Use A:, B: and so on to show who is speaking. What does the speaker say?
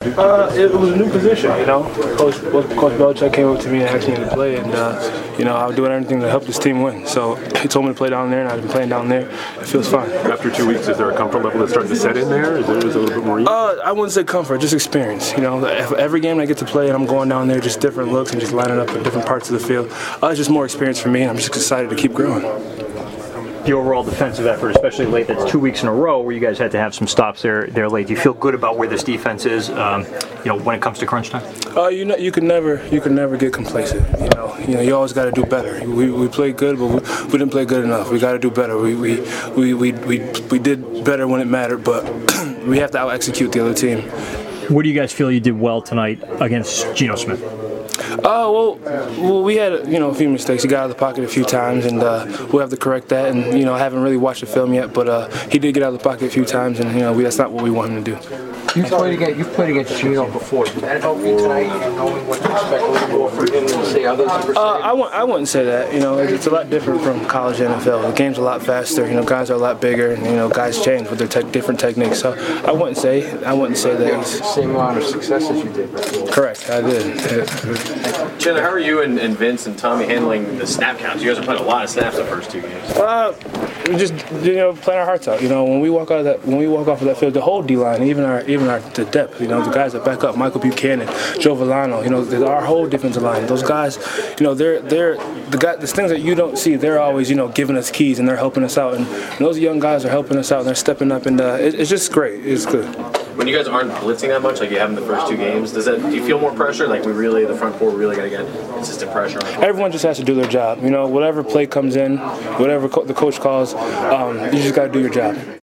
A: It was a new position, you know. Coach Belichick came up to me and asked me to play, and you know, I was doing everything to help this team win. So he told me to play down there, and I've been playing down there. It feels fine.
B: After 2 weeks, is there a comfort level that's starting to set in there? Is there a little bit more ease?
A: I wouldn't say comfort, just experience. You know, every game I get to play, and I'm going down there, just different looks and just lining up in different parts of the field. It's just more experience for me, and I'm just excited to keep growing.
C: The overall defensive effort, especially late, that's 2 weeks in a row where you guys had to have some stops there late. Do you feel good about where this defense is, you know, when it comes to crunch time?
A: You know, you can never get complacent. You know, you always got to do better. We played good, but we didn't play good enough. We got to do better. We did better when it mattered, but we have to out-execute the other team.
C: Where do you guys feel you did well tonight against Geno Smith?
A: Well, we had a few mistakes. He got out of the pocket a few times, and we'll have to correct that. And you know, I haven't really watched the film yet, but he did get out of the pocket a few times, and you know, that's not what we want him to do.
D: You've played against Geno before. Did that help you tonight, knowing what to expect a little more from him than say others?
A: I wouldn't say that. You know, it's a lot different from college and NFL. The game's a lot faster. You know, guys are a lot bigger, and you know, guys change with their different techniques. So I wouldn't say that.
D: You had the same amount of success as you did before.
A: Correct, I did.
E: Chandler, how are you and Vince and Tommy handling the snap counts? You guys are playing a lot of snaps the first 2 games.
A: Just playing our hearts out. You know, when we walk off of that field, the whole D line, even the depth. You know, the guys that back up, Michael Buchanan, Joe Villano. You know, our whole defensive line. Those guys, you know, they're the things that you don't see. They're always, you know, giving us keys and they're helping us out. And those young guys are helping us out. And they're stepping up, and it's just great. It's good.
E: When you guys aren't blitzing that much, like you have in the first 2 games, do you feel more pressure? Like the front four really got to get consistent pressure on it?
A: Everyone just has to do their job. You know, whatever play comes in, whatever the coach calls, you just got to do your job.